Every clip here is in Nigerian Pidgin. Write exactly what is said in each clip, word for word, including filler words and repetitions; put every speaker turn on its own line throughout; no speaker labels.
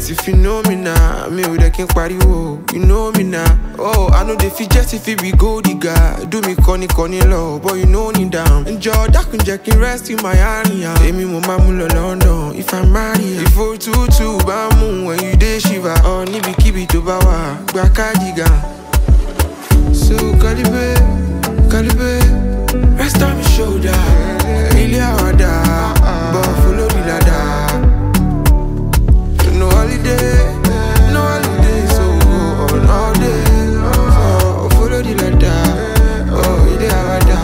Cause if you know me now, me with a king party, oh, you know me now. Oh, I know they feel just if it be go digga. Do me conny conny low, but you know me down. Enjoy that can jack and rest in my area. Say me mo mamulo London, if I'm married. If you two two bamu when you day shiva. Oh, ni be keep it to bawa, baka diga. So Calibre, Calibre, rest on my shoulder. Ilia wada, but follow the ladder. No holiday, no holiday, so go on all day. So follow the ladder, oh Ilia wada.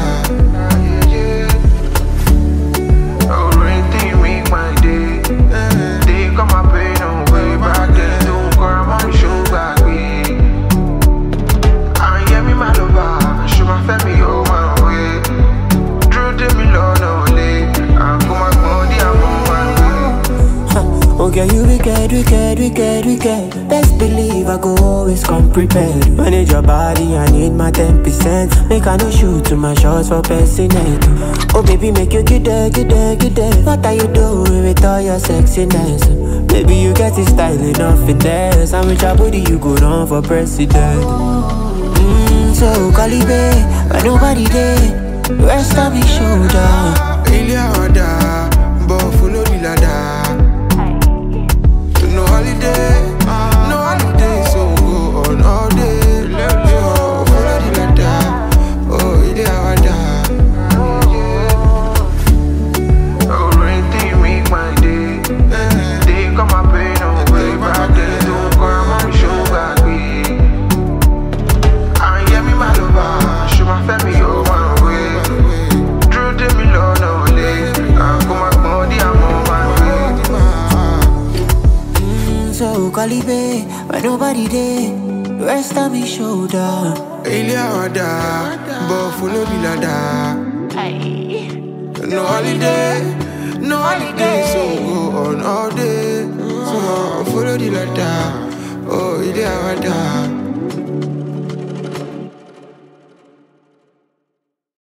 Oh, rain thing make my day. They come my pain away back then. Don't come on show back me. Femi oh my way. Drew de me low no lay. I'm my body, I'm on my way.
Okay, you wicked, wicked, wicked, wicked. Best believe I go always come prepared. Manage your body, I need my ten percent. Make I no shoot to my shots for personate. Oh baby, make you get there, get there, get there. What are you doing with all your sexiness? Baby, you get it style enough finesse. And with your body, you go down for president. So Calibre, but nobody there. Rest on my shoulder.
Ilia wada, but follow the ladder. No holiday, no holiday, so go on all day. So follow the ladder. Oh, Ilia wada. Oh, rain thing make my day. They come my pain away back then. Don't come on show back me. Femi oh my way. Drew de me low no lay. I'm my body, I'm on my way.
Mm, so Calibre, but nobody there. Rest on my shoulder.
Ilia wada, but follow the ladder. No holiday, no holiday, so go on all day. So follow the ladder. Oh, Ilia wada.